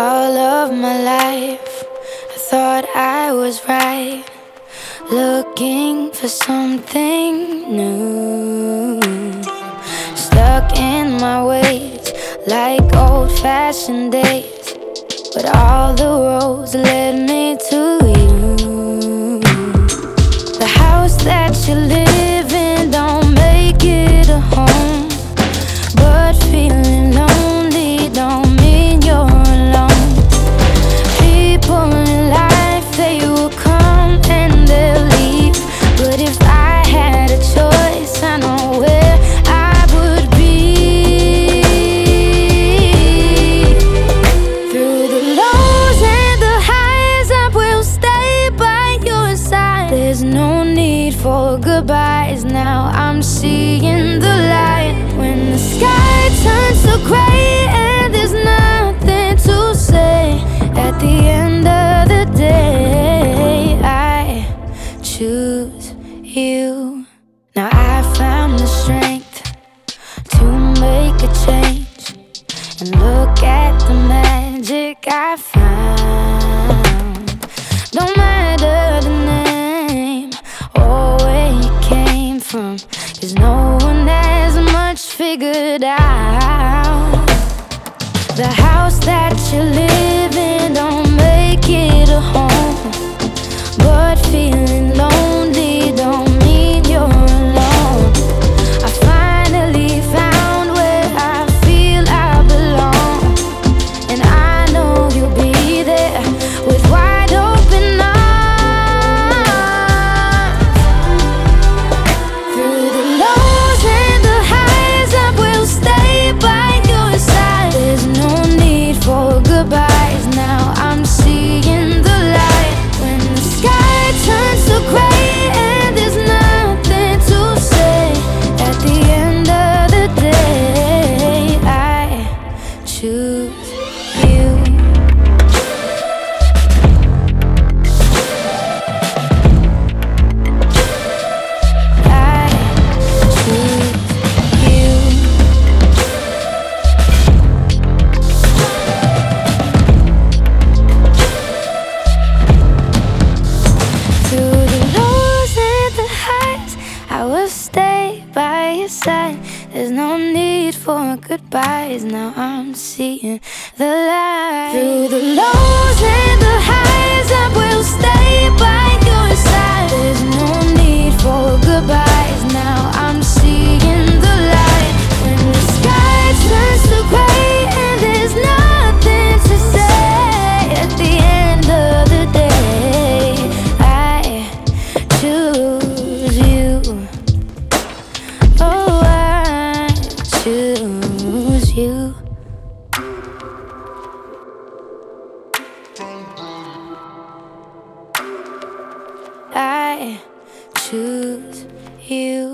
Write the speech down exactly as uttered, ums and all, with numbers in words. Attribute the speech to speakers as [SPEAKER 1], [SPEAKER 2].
[SPEAKER 1] All of my life, I thought I was right, looking for something new. Stuck in my ways, like old-fashioned days, but all the roads led me to you. The house that you live in don't make it a home, but feeling lonely don't mean you're alone. People in life, they will come and they'll leave, but if I had a choice, I know where I would be. Through the lows and the highs, I will stay by your side. There's no need for goodbyes now, I'm seeing the light. When the sky turns to gray and there's nothing to say, at the end of the day, I choose you. Now I found the strength to make a change, and look at the magic I found. Don't matter the name or where you came from, 'cause no one has much figured out. The house that you live in don't make it a home, but feeling lonely don't mean you're alone. I finally found where I feel I belong, and I know you'll be there with wide open arms. Through the lows and the highs, I will stay by your side. There's no need for goodbyes now, I'm seeing the light. When the sky turns to gray and there's nothing to say, at the end of the day, I choose you. I choose you. Through the lows and the highs, I will stay by your side. There's no need for goodbyes now, I'm seeing the light. Through the lows and the highs, I will stay by your side. There's no need for goodbyes now, I'm seeing the light. When the sky turns to gray and there's nothing to say, at the end of the day, I choose you. Oh, I choose you. I choose you.